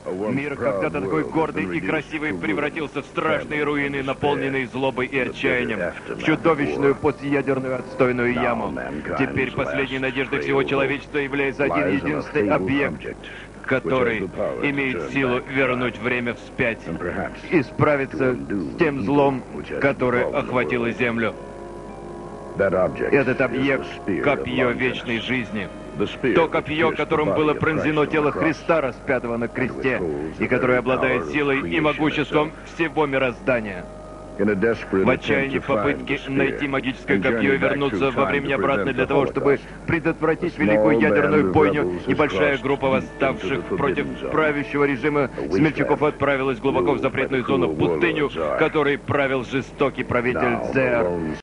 Мир, когда-то такой гордый и красивый, превратился в страшные руины, наполненные злобой и отчаянием, в чудовищную послеядерную отстойную яму. Теперь последней надеждой всего человечества является один единственный объект, который имеет силу вернуть время вспять и справиться с тем злом, которое охватило Землю. Этот объект — копье вечной жизни. То копье, которым было пронзено тело Христа, распятого на кресте, и которое обладает силой и могуществом всего мироздания. В отчаянии попытки найти магическое копье и вернуться во времени обратно для того, чтобы предотвратить великую ядерную бойню, небольшая группа восставших против правящего режима смельчаков отправилась глубоко в запретную зону, в пустыню, которой правил жестокий правитель Дзер.